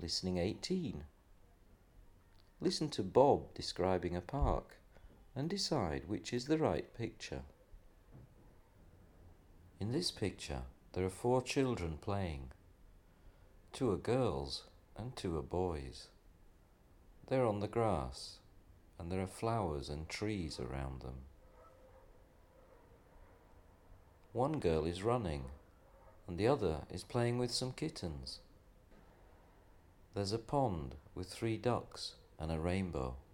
Listening 18. Listen to Bob describing a park and decide which is the right picture. In this picture, there are 4 children playing. 2 are girls and 2 are boys. They're on the grass, and there are flowers and trees around them. One girl is running, and the other is playing with some kittens. There's a pond with 3 ducks and a rainbow.